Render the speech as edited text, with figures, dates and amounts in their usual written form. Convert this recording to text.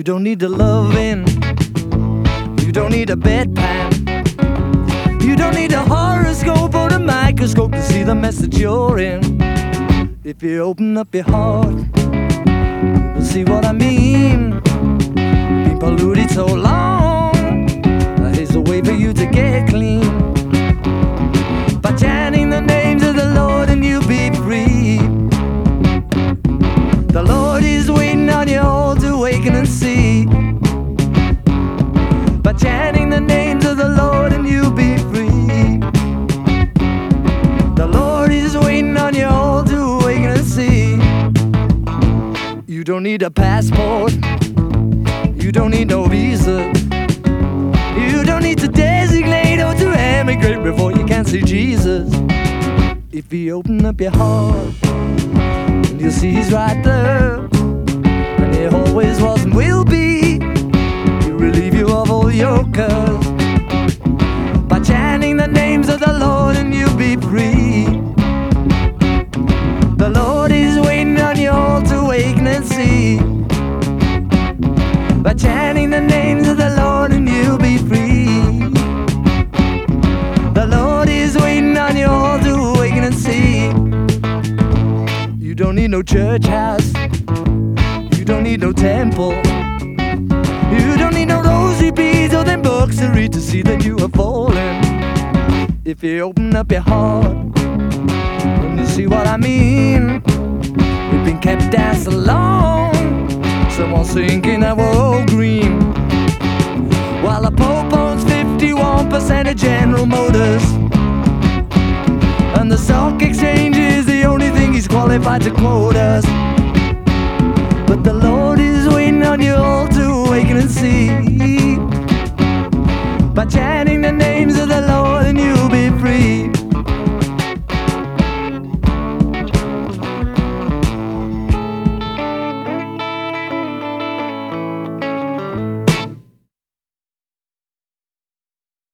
You don't need a loving, you don't need a bedpan, you don't need a horoscope or a microscope to see the mess that you're in. If you open up your heart, you'll see what I mean. Been polluted so long, here's a way for you to get clean. By chanting the names of the Lord and you'll be free. The Lord is waiting on you all to awaken and see. By chanting the names of the Lord and you'll be free. The Lord is waiting on you all to awaken and see. You don't need a passport, you don't need no visa, you don't need to designate or to emigrate before you can see Jesus. If you open up your heart, and you'll see he's right there, and he always was and will be. He'll relieve you of all your curse by chanting the names of the Lord and you'll be free. The Lord is waiting on you all to awaken and see. By chanting the names of the Lord and you'll be free. The Lord is waiting on you all to awaken and see. You don't need no church house, you don't need no temple, you don't need no rosary beads or them books to read to see that you are falling. If you open up your heart, and you see what I mean. We've been kept down so long, someone's thinking that we're all green, while the Pope owns 51% of General Motors, and the stock exchange is the only thing he's qualified to quote us. But the Lord is waiting on you all to awaken and see. By